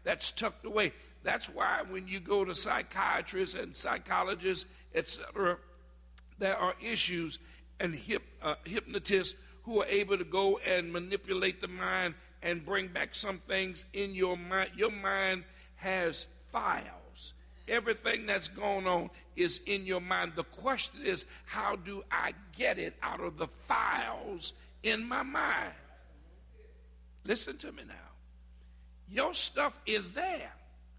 that's tucked away. That's why when you go to psychiatrists and psychologists, etc., there are issues and hypnotists who are able to go and manipulate the mind and bring back some things in your mind. Your mind has files. Everything that's going on is in your mind. The question is, how do I get it out of the files in my mind? Listen to me now. Your stuff is there,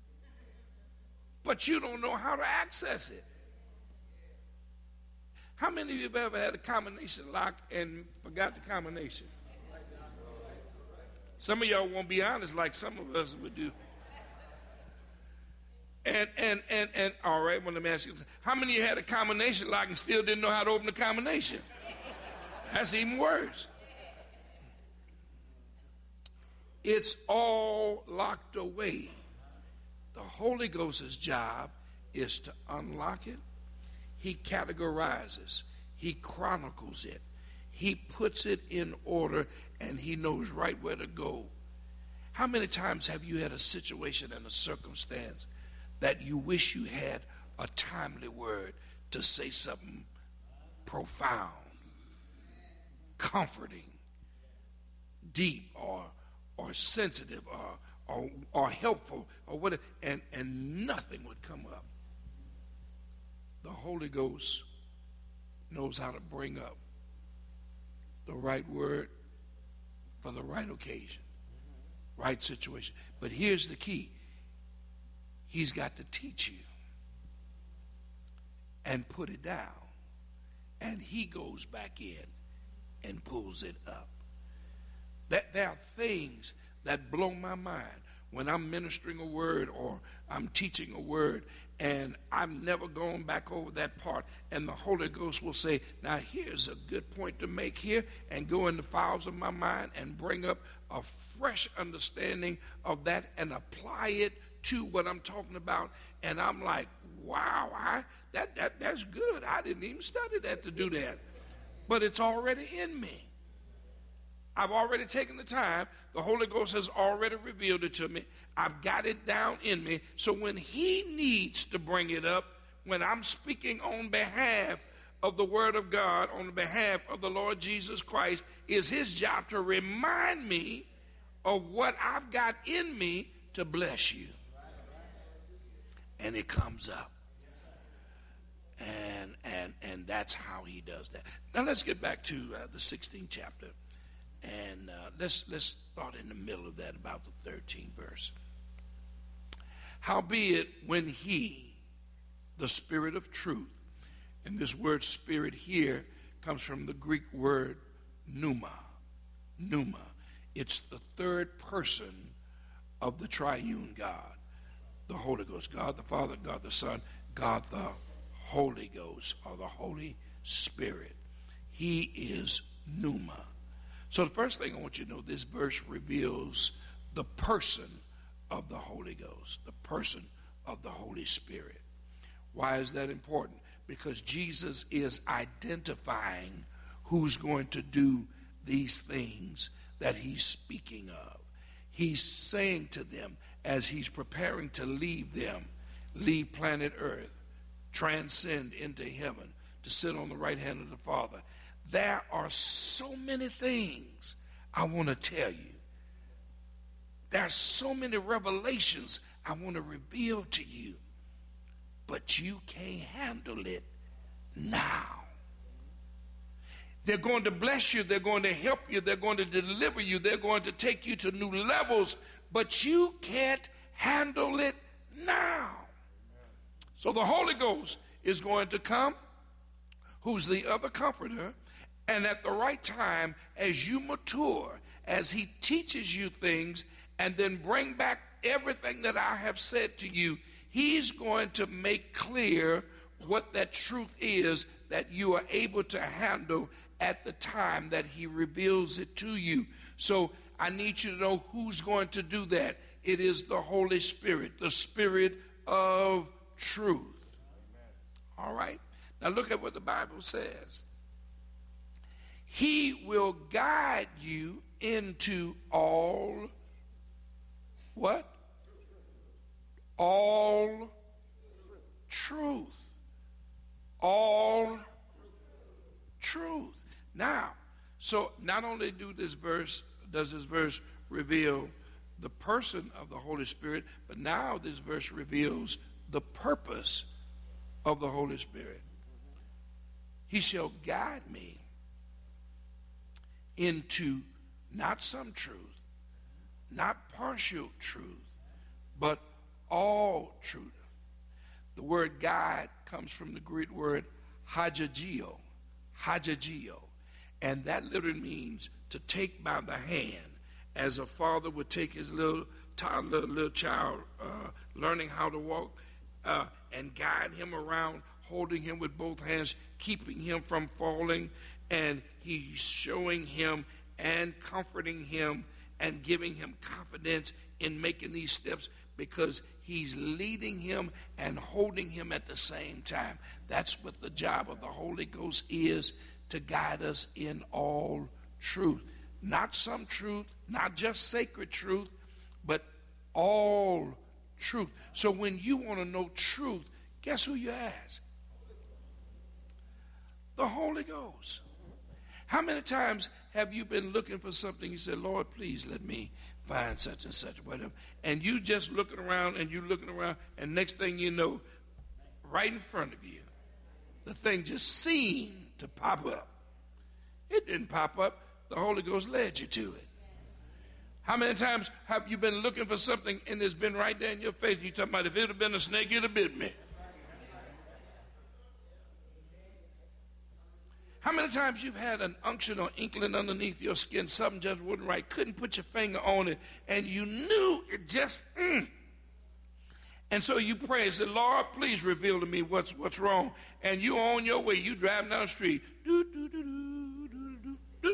but you don't know how to access it. How many of you have ever had a combination lock and forgot the combination? Some of y'all won't be honest like some of us would do. And all right, well, let me ask you, how many of you had a combination lock and still didn't know how to open the combination? That's even worse. It's all locked away. The Holy Ghost's job is to unlock it. He categorizes, he chronicles it, he puts it in order, and he knows right where to go. How many times have you had a situation and a circumstance that you wish you had a timely word to say something profound, comforting, deep, or sensitive, or helpful, or whatever, and nothing would come up? The Holy Ghost knows how to bring up the right word for the right occasion, right situation. But here's the key. He's got to teach you and put it down. And he goes back in and pulls it up. There are things that blow my mind when I'm ministering a word or I'm teaching a word and I'm never going back over that part, and the Holy Ghost will say, now here's a good point to make here, and go in the files of my mind and bring up a fresh understanding of that and apply it to what I'm talking about. And I'm like, wow, that's good. I didn't even study that to do that. But it's already in me. I've already taken the time. The Holy Ghost has already revealed it to me. I've got it down in me. So when he needs to bring it up, when I'm speaking on behalf of the Word of God, on behalf of the Lord Jesus Christ, is his job to remind me of what I've got in me to bless you. And it comes up. And that's how he does that. Now let's get back to the 16th chapter. And let's start in the middle of that, about the 13th verse. Howbeit, when he, the Spirit of truth, and this word spirit here comes from the Greek word pneuma. Pneuma. It's the third person of the triune God, the Holy Ghost. God the Father, God the Son, God the Holy Ghost, or the Holy Spirit. He is pneuma. So the first thing I want you to know, this verse reveals the person of the Holy Ghost, the person of the Holy Spirit. Why is that important? Because Jesus is identifying who's going to do these things that he's speaking of. He's saying to them, as he's preparing to leave them, leave planet Earth, transcend into heaven, to sit on the right hand of the Father, there are so many things I want to tell you. There are so many revelations I want to reveal to you, but you can't handle it now. They're going to bless you. They're going to help you. They're going to deliver you. They're going to take you to new levels, but you can't handle it now. So the Holy Ghost is going to come, who's the other comforter, and at the right time, as you mature, as he teaches you things and then bring back everything that I have said to you, he's going to make clear what that truth is that you are able to handle at the time that he reveals it to you. So I need you to know who's going to do that. It is the Holy Spirit, the Spirit of truth. All right. Now look at what the Bible says. He will guide you into all what? So not only does this verse reveal the person of the Holy Spirit, but now this verse reveals the purpose of the Holy Spirit. He shall guide me into not some truth, not partial truth, but all truth. The word guide comes from the Greek word hagagio, and that literally means to take by the hand, as a father would take his little toddler, little child, learning how to walk, and guide him around, holding him with both hands, keeping him from falling, and he's showing him and comforting him and giving him confidence in making these steps, because he's leading him and holding him at the same time. That's what the job of the Holy Ghost is, to guide us in all truth. Not some truth, not just sacred truth, but all truth. So when you want to know truth, guess who you ask? The Holy Ghost. How many times have you been looking for something? You said, Lord, please let me find such and such, whatever. And you just looking around and you looking around, and next thing you know, right in front of you, the thing just seemed to pop up. It didn't pop up. The Holy Ghost led you to it. How many times have you been looking for something and it's been right there in your face, and you're talking about, if it had been a snake, it'd have bit me? How many times you've had an unction or inkling underneath your skin, something just wasn't right, couldn't put your finger on it, and you knew it just, And so you pray and say, Lord, please reveal to me what's wrong. And you're on your way, you driving down the street, do, do, do, do, do, do, do.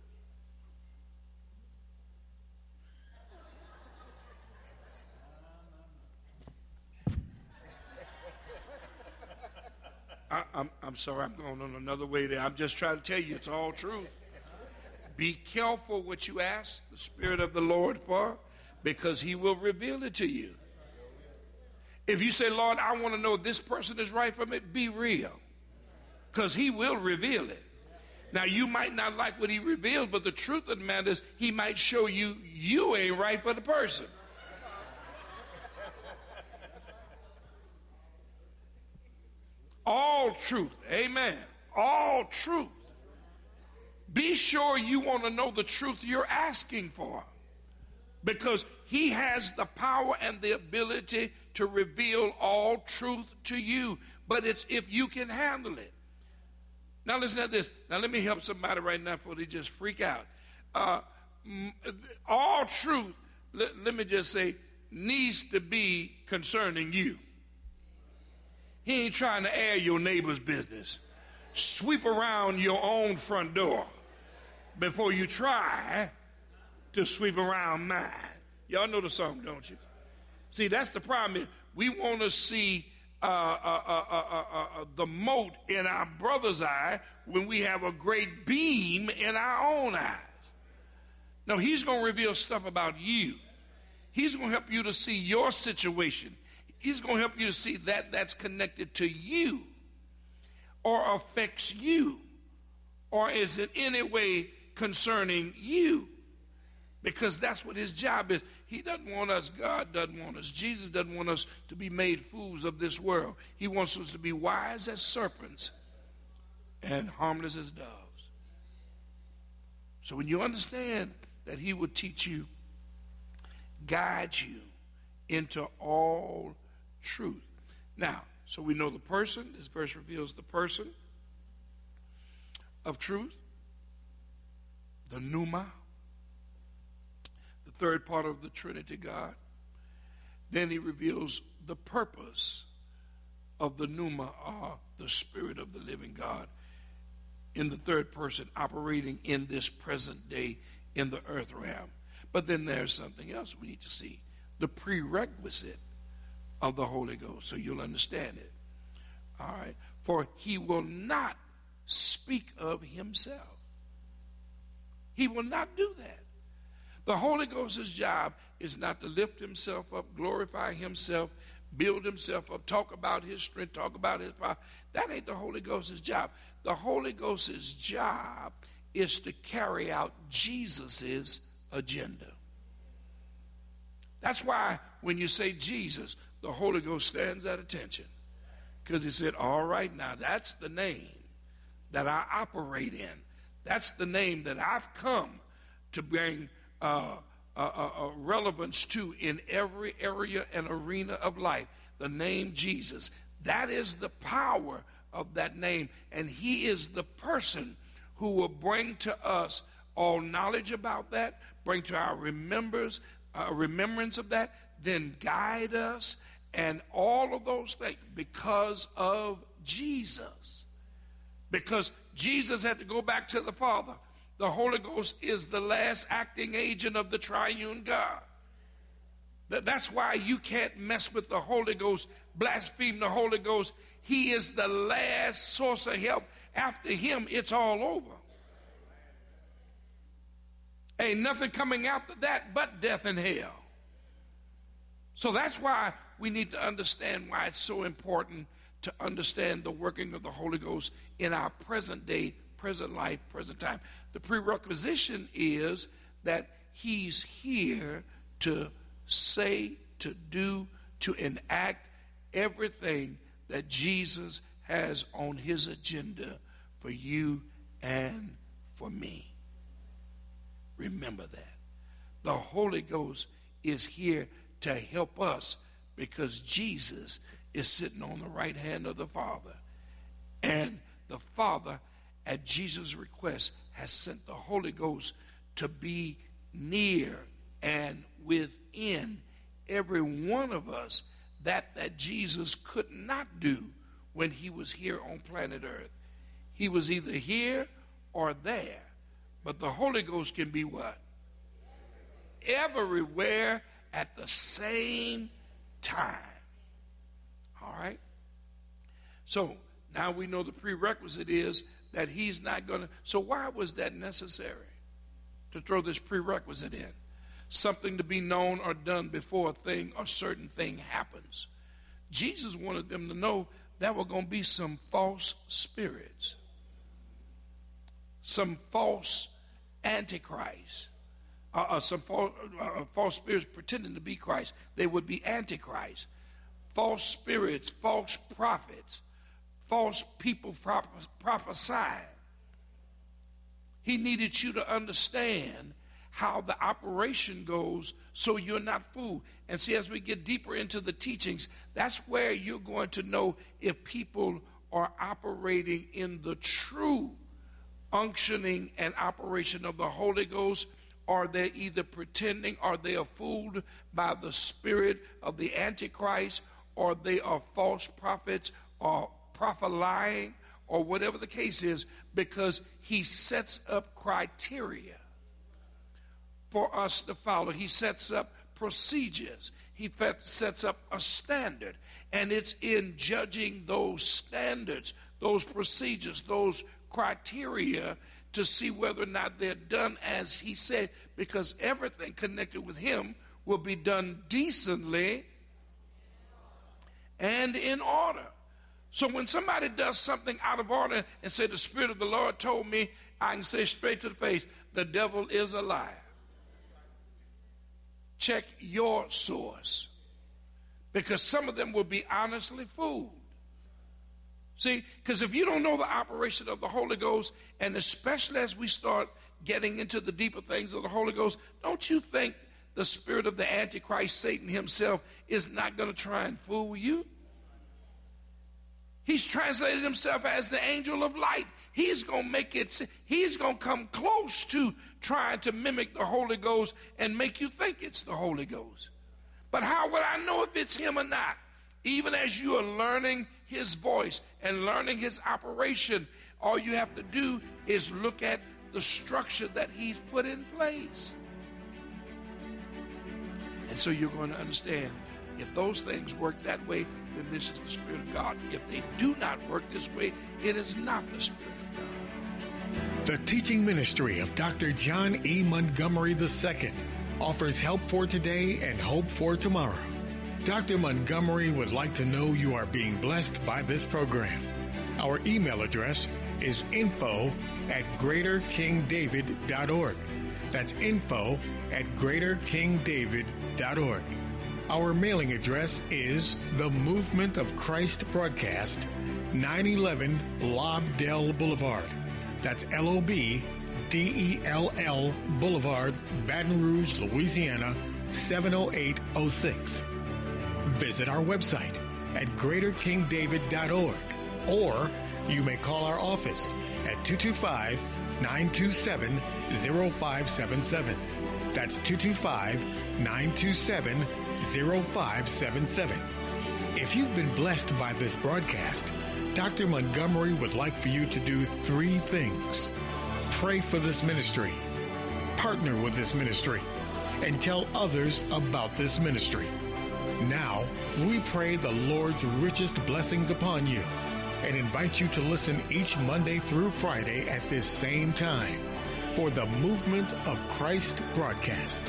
I'm sorry, I'm going on another way there. I'm just trying to tell you it's all truth. Be careful what you ask the Spirit of the Lord for, because he will reveal it to you. If you say, Lord, I want to know this person is right for me, be real, because he will reveal it. Now, you might not like what he reveals, but the truth of the matter is he might show you you ain't right for the person. All truth. Amen. All truth. Be sure you want to know the truth you're asking for, because he has the power and the ability to reveal all truth to you. But it's if you can handle it. Now listen to this. Now let me help somebody right now before they just freak out. All truth, let me just say, needs to be concerning you. He ain't trying to air your neighbor's business. Sweep around your own front door before you try to sweep around mine. Y'all know the song, don't you? See, that's the problem. We want to see the mote in our brother's eye when we have a great beam in our own eyes. No, he's going to reveal stuff about you. He's going to help you to see your situation. He's going to help you to see that that's connected to you or affects you or is in any way concerning you, because that's what his job is. He doesn't want us, God doesn't want us, Jesus doesn't want us to be made fools of this world. He wants us to be wise as serpents and harmless as doves. So when you understand that he will teach you, guide you into all truth. Now, so we know the person. This verse reveals the person of truth, the pneuma, the third part of the Trinity God. Then he reveals the purpose of the pneuma, the Spirit of the living God, in the third person, operating in this present day in the earth realm. But then there's something else we need to see, the prerequisite of the Holy Ghost, so you'll understand it. All right. For he will not speak of himself. He will not do that. The Holy Ghost's job is not to lift himself up, glorify himself, build himself up, talk about his strength, talk about his power. That ain't the Holy Ghost's job. The Holy Ghost's job is to carry out Jesus's agenda. That's why when you say Jesus, the Holy Ghost stands at attention. Because he said, all right, now that's the name that I operate in. That's the name that I've come to bring relevance to in every area and arena of life. The name Jesus. That is the power of that name. And he is the person who will bring to us all knowledge about that, bring to our remembrance of that, then guide us, and all of those things because of Jesus. Because Jesus had to go back to the Father. The Holy Ghost is the last acting agent of the triune God. That's why you can't mess with the Holy Ghost, blaspheme the Holy Ghost. He is the last source of help. After him, it's all over. Ain't nothing coming after that but death and hell. So that's why we need to understand why it's so important to understand the working of the Holy Ghost in our present day, present life, present time. The prerequisition is that he's here to say, to do, to enact everything that Jesus has on his agenda for you and for me. Remember that. The Holy Ghost is here to help us because Jesus is sitting on the right hand of the Father. And the Father, at Jesus' request, has sent the Holy Ghost to be near and within every one of us that Jesus could not do when he was here on planet Earth. He was either here or there. But the Holy Ghost can be what? Everywhere at the same time. All right? So now we know the prerequisite is that he's not going to. So why was that necessary to throw this prerequisite in? Something to be known or done before a thing or certain thing happens. Jesus wanted them to know there were going to be some false spirits, some false antichrists, some false spirits pretending to be Christ. They would be antichrist, false spirits, false prophets, false people prophesying. He needed you to understand how the operation goes so you're not fooled. And see, as we get deeper into the teachings, that's where you're going to know if people are operating in the true unctioning and operation of the Holy Ghost, or they're either pretending, or they are fooled by the spirit of the Antichrist, or they are false prophets, or prophet-lying, or whatever the case is, because he sets up criteria for us to follow. He sets up procedures. He sets up a standard. And it's in judging those standards, those procedures, those criteria to see whether or not they're done as he said, because everything connected with him will be done decently and in order. So when somebody does something out of order and say, the Spirit of the Lord told me, I can say straight to the face, the devil is a liar. Check your source, because some of them will be honestly fooled. See, because if you don't know the operation of the Holy Ghost, and especially as we start getting into the deeper things of the Holy Ghost, don't you think the spirit of the Antichrist, Satan himself, is not going to try and fool you? He's translated himself as the angel of light. He's going to make it, he's going to come close to trying to mimic the Holy Ghost and make you think it's the Holy Ghost. But how would I know if it's him or not? Even as you are learning his voice and learning his operation, all you have to do is look at the structure that he's put in place. And so you're going to understand, if those things work that way, then this is the Spirit of God. If they do not work this way, it is not the Spirit of God. The teaching ministry of Dr. John E. Montgomery II offers help for today and hope for tomorrow. Dr. Montgomery would like to know you are being blessed by this program. Our email address is info@greaterkingdavid.org. That's info@greaterkingdavid.org. Our mailing address is The Movement of Christ Broadcast, 911 Lobdell Boulevard. That's LOBDELL Boulevard, Baton Rouge, Louisiana, 70806. Visit our website at greaterkingdavid.org, or you may call our office at 225-927-0577. That's 225-927-0577. If you've been blessed by this broadcast, Dr. Montgomery would like for you to do 3 things. Pray for this ministry, partner with this ministry, and tell others about this ministry. Now, we pray the Lord's richest blessings upon you and invite you to listen each Monday through Friday at this same time for the Movement of Christ broadcast.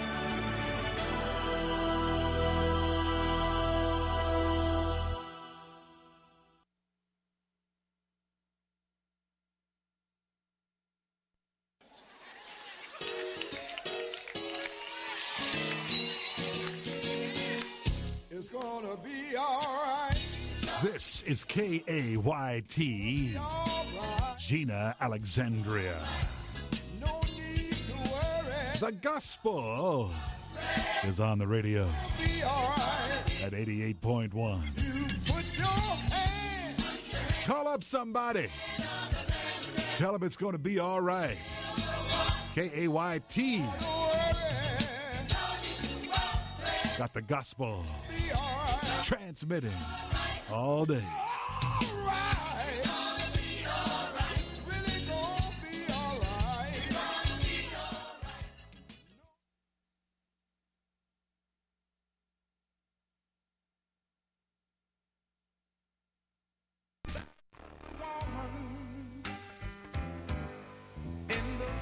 It's gonna be all right. This is KAYT, Gina Alexandria. No need to worry. The gospel is on the radio Be all right. at 88.1. You put your hand. Call up somebody. Tell them it's going to be all right. KAYT Don't worry. got the gospel Be all right. transmitting all day. All right. It's really gonna be all right. In the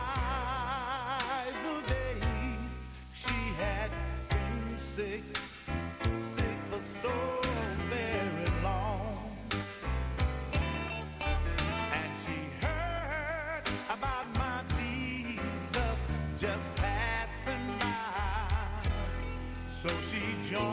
Bible days, she had been sick for so very long. And she heard about my Jesus just passing by. So she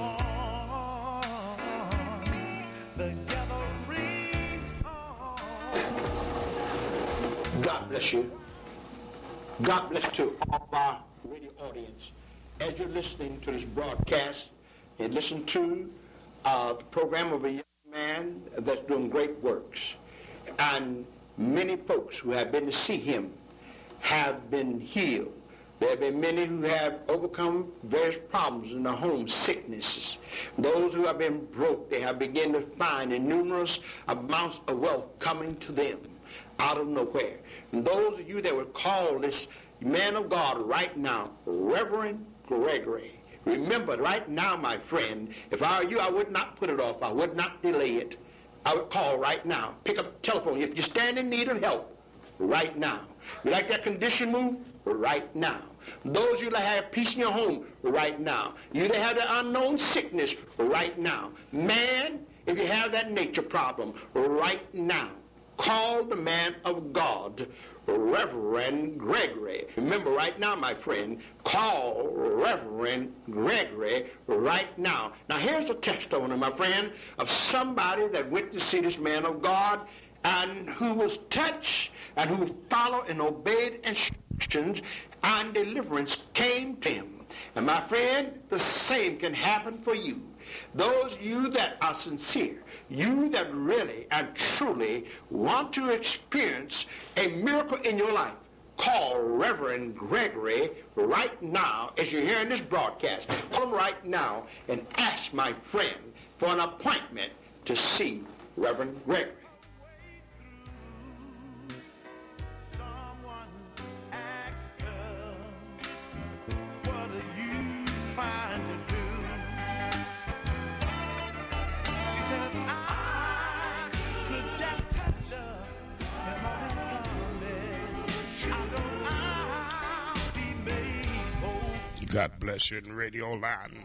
joined the gatherings on. God bless you. God bless to all our radio audience. As you're listening to this broadcast and listen to the program of a young man that's doing great works, and many folks who have been to see him have been healed. There have been many who have overcome various problems in their home, sicknesses. Those who have been broke, they have begun to find numerous amounts of wealth coming to them out of nowhere. And those of you that would call this man of God right now, Reverend Gregory, remember right now, my friend, if I were you, I would not put it off. I would not delay it. I would call right now. Pick up the telephone. If you stand in need of help, right now. You like that condition moved? Right now. Those of you that have peace in your home, right now. You that have the unknown sickness, right now. Man, if you have that nature problem, right now. Call the man of God, Reverend Gregory. Remember right now, my friend, call Reverend Gregory right now. Now here's a testimony, my friend, of somebody that went to see this man of God and who was touched and who followed and obeyed instructions, and deliverance came to him. And my friend, the same can happen for you. Those of you that are sincere, you that really and truly want to experience a miracle in your life, call Reverend Gregory right now as you're hearing this broadcast. Call him right now and ask my friend for an appointment to see Reverend Gregory. Someone asked her, what are you trying to do? She said, I could just touch her and all is gone. I know I'll be made whole. God bless you in Radio Land.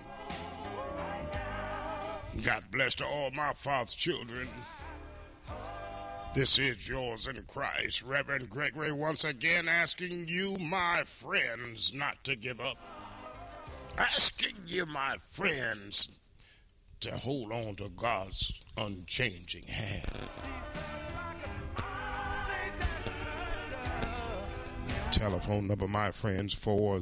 God bless to all my Father's children. This is yours in Christ, Reverend Gregory, once again asking you, my friends, not to give up. Asking you, my friends, to hold on to God's unchanging hand. Telephone number, my friends,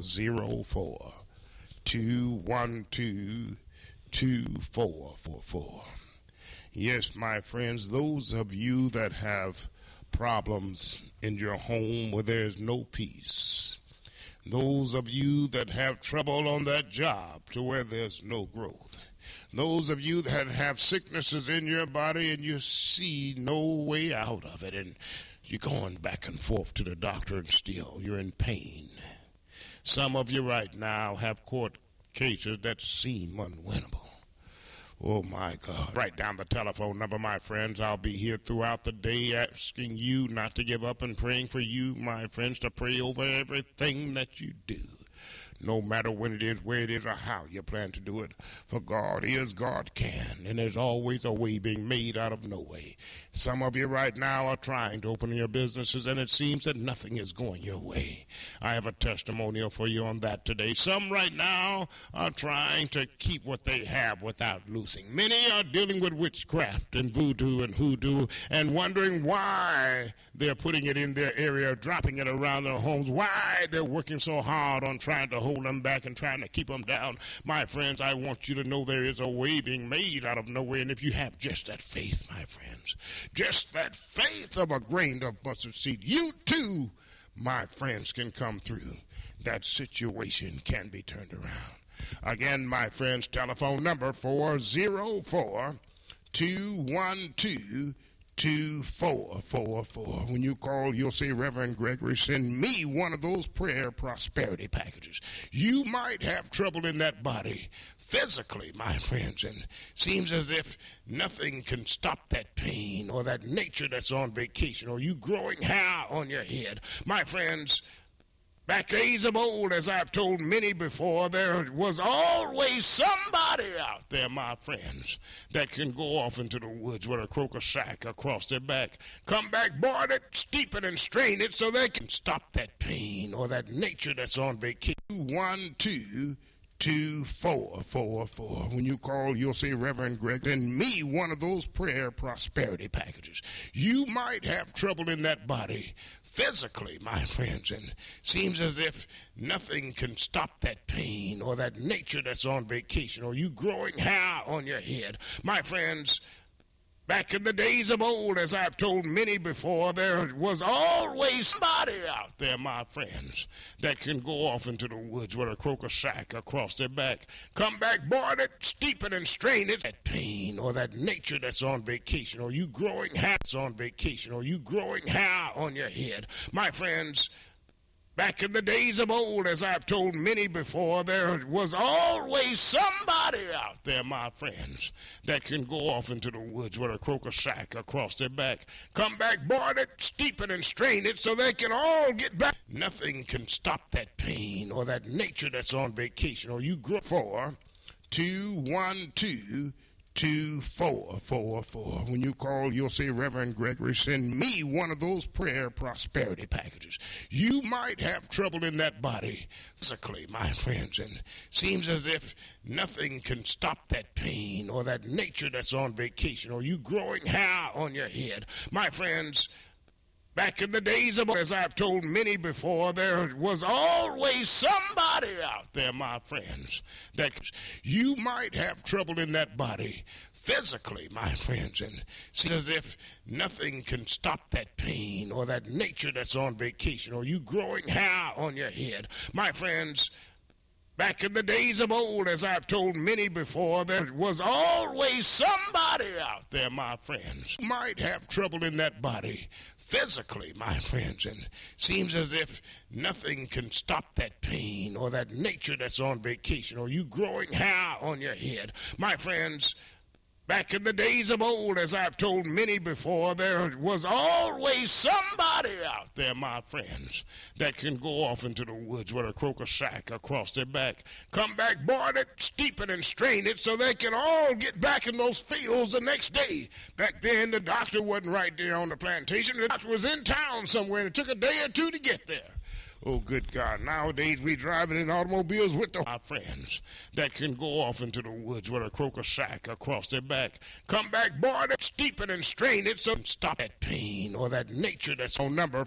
404-212-2444. Yes, my friends, those of you that have problems in your home where there's no peace, those of you that have trouble on that job to where there's no growth, those of you that have sicknesses in your body and you see no way out of it, and you're going back and forth to the doctor and still you're in pain. Some of you right now have court cases that seem unwinnable. Oh, my God. Write down the telephone number, my friends. I'll be here throughout the day asking you not to give up and praying for you, my friends, to pray over everything that you do. No matter when it is, where it is, or how you plan to do it. For God is, God can, and there's always a way being made out of no way. Some of you right now are trying to open your businesses, and it seems that nothing is going your way. I have a testimonial for you on that today. Some right now are trying to keep what they have without losing. Many are dealing with witchcraft and voodoo and hoodoo and wondering why they're putting it in their area, dropping it around their homes, why they're working so hard on trying to hold them back and trying to keep them down. My friends, I want you to know there is a way being made out of no way, and if you have just that faith, my friends, just that faith of a grain of mustard seed, you too, my friends, can come through. That situation can be turned around. Again, my friends, telephone number 404-212-2444. When you call, you'll say, Reverend Gregory, send me one of those prayer prosperity packages. You might have trouble in that body physically, my friends, and seems as if nothing can stop that pain or that nature that's on vacation or you growing hair on your head. My friends, back days of old, as I've told many before, there was always somebody out there, my friends, that can go off into the woods with a croaker sack across their back, come back, board it, steep it, and strain it so they can stop that pain or that nature that's on vacation. 1-2-2444. When you call, you'll say, Reverend Greg, send me one of those prayer prosperity packages. You might have trouble in that body physically, my friends, and seems as if nothing can stop that pain or that nature that's on vacation or you growing hair on your head. My friends, back in the days of old, as I've told many before, there was always somebody out there, my friends, that can go off into the woods with a croaker sack across their back, come back, board it, steep it, and strain it. That pain or that nature that's on vacation or you growing hair on vacation or you growing hair on your head. My friends, back in the days of old, as I've told many before, there was always somebody out there, my friends, that can go off into the woods with a croaker sack across their back, come back, board it, steep it, and strain it so they can all get back. Nothing can stop that pain or that nature that's on vacation or you grow. 4-2-12-2444. When you call, you'll say, Reverend Gregory, send me one of those prayer prosperity packages. You might have trouble in that body physically, my friends, and seems as if nothing can stop that pain or that nature that's on vacation or you growing hair on your head. My friends, back in the days of, as I've told many before, there was always somebody out there, my friends, that you might have trouble in that body physically, my friends, and seems as if nothing can stop that pain or that nature that's on vacation or you growing hair on your head. My friends, back in the days of old, as I've told many before, there was always somebody out there, my friends, who might have trouble in that body physically, my friends, and seems as if nothing can stop that pain or that nature that's on vacation or you growing hair on your head. My friends, Back in the days of old, as I've told many before, there was always somebody out there, my friends, that can go off into the woods with a croaker sack across their back, come back, board it, steep it, and strain it so they can all get back in those fields the next day. Back then, the doctor wasn't right there on the plantation. The doctor was in town somewhere, and it took a day or two to get there. Oh, good God. Nowadays, we driving in automobiles with our friends that can go off into the woods with a croaker sack across their back, come back, board it, steep it, and strain it so stop that pain or that nature that's on number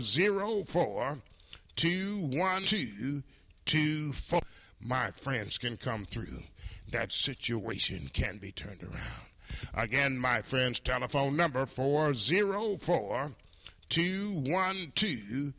404-212-24. My friends can come through. That situation can be turned around. Again, my friends, telephone number 404-212-2444.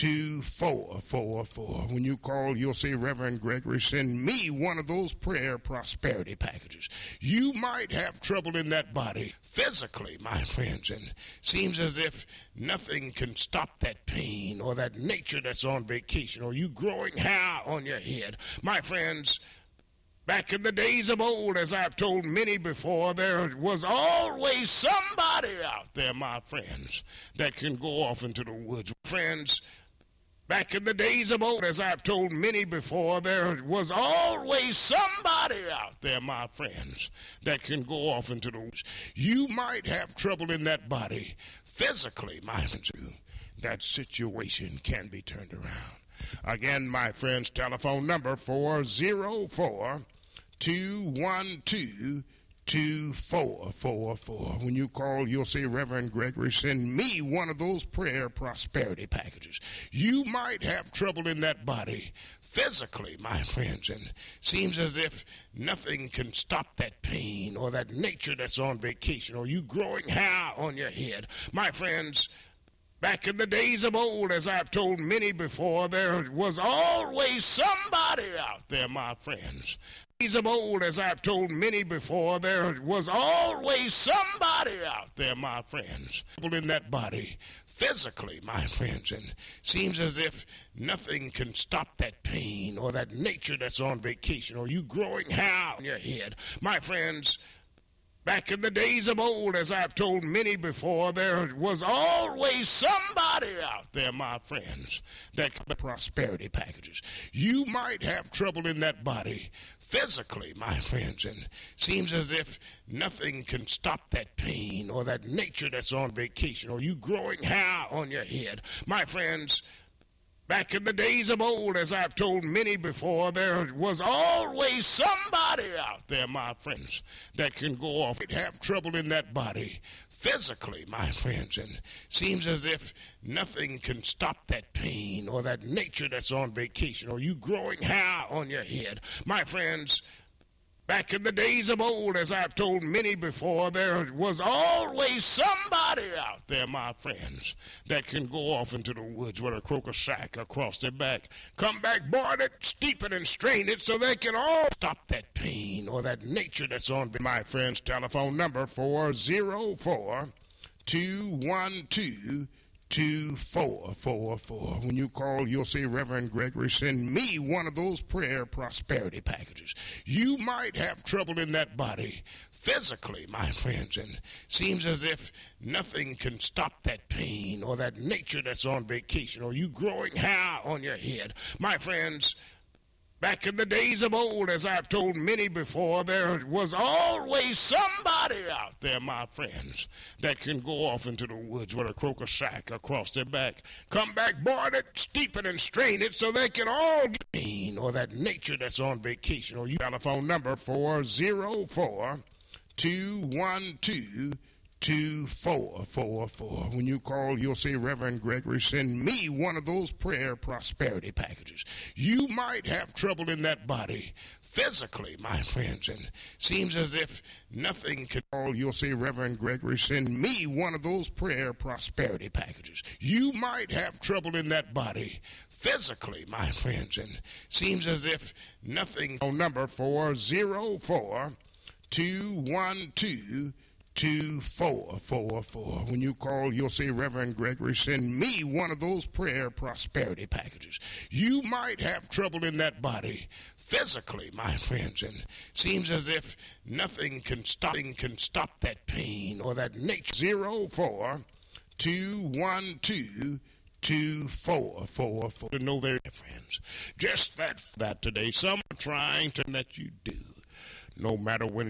When you call, you'll say, Reverend Gregory, send me one of those prayer prosperity packages. You might have trouble in that body physically, my friends, and seems as if nothing can stop that pain or that nature that's on vacation or you growing hair on your head. My friends, back in the days of old, as I've told many before, there was always somebody out there, my friends, that can go off into the woods. Friends, back in the days of old, as I've told many before, there was always somebody out there, my friends, that can go off into the woods. You might have trouble in that body physically, my friends. That situation can be turned around. Again, my friends, telephone number 404-212-2444. When you call, you'll say, Reverend Gregory, send me one of those prayer prosperity packages. You might have trouble in that body physically, my friends, and seems as if nothing can stop that pain or that nature that's on vacation or you growing hair on your head. My friends, back in the days of old, as I've told many before, there was always somebody out there, my friends. Days of old, as I've told many before, there was always somebody out there, my friends. In that body physically, my friends, and seems as if nothing can stop that pain or that nature that's on vacation or you growing hair on your head. My friends, back in the days of old, as I've told many before, there was always somebody out there, my friends, that the prosperity packages. You might have trouble in that body physically, my friends, and seems as if nothing can stop that pain or that nature that's on vacation or you growing hair on your head. My friends, back in the days of old, as I've told many before, there was always somebody out there, my friends, that can go off and have trouble in that body physically, my friends, and seems as if nothing can stop that pain or that nature that's on vacation or you growing hair on your head. My friends, back in the days of old, as I've told many before, there was always somebody out there, my friends, that can go off into the woods with a croaker sack across their back, come back, board it, steep it, and strain it so they can all stop that pain or that nature that's on. My friends, telephone number 404-212-2444. When you call, you'll say, Reverend Gregory, send me one of those prayer prosperity packages. You might have trouble in that body physically, my friends, and seems as if nothing can stop that pain or that nature that's on vacation or you growing hair on your head. My friends, back in the days of old, as I've told many before, there was always somebody out there, my friends, that can go off into the woods with a croaker sack across their back, come back, board it, steep it, and strain it so they can all get pain or that nature that's on vacation or you. Telephone number 404-212-2444. When you call, you'll say, Reverend Gregory, send me one of those prayer prosperity packages. You might have trouble in that body physically, my friends, and seems as if nothing can call. You'll say, Reverend Gregory, send me one of those prayer prosperity packages. You might have trouble in that body physically, my friends, and seems as if nothing. Number 404-212-2444. 2444. When you call, you'll say, Reverend Gregory, send me one of those prayer prosperity packages. You might have trouble in that body physically, my friends, and seems as if nothing can stop that pain or that nature. 042122444 to know their friends. Just that today. Some are trying to let you do. No matter when